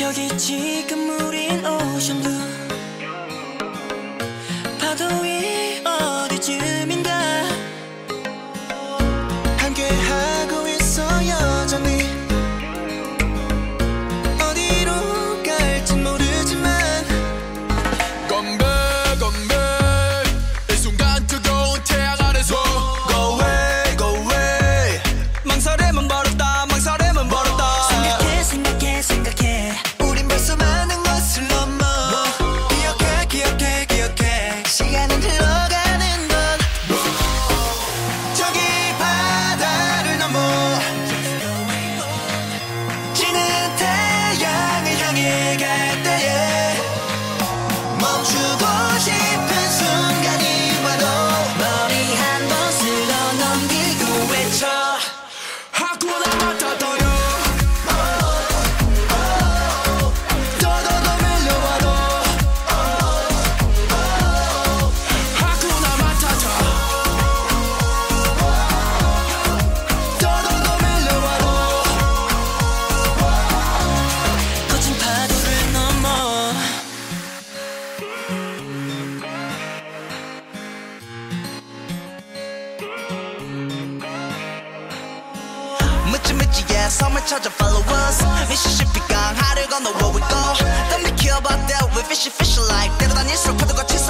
저기 지금 우린 오션뷰 파도 위 어디쯤인가 함께하고 있어 여전히 어디로 갈진 모르지만 건배 건배 이 순간 뜨거운 태양 아래서 Go away go away 망설임은 버렸다 망설임은 버렸다 생각해 생각해 생각해 우린 벌써 많은 것을 넘어 기억해 기억해 기억해 시간은 흘러가는 건 저기 바다를 넘어 지는 태양을 향해 갈 때에 멈추고 싶은 순간이 와도 머리 한 번 쓸어 넘기고 외쳐 하쿠나 마타타요 더더더 밀려와도 하쿠나 마타타 더더더 밀려와도 거친 파도를 넘어 묻지묻지의 섬을 찾아 follow us 미시시피 강하를 건너 where we go Don't be care about that we fishy fishy like 때로 다닐수록 파도가 치솟아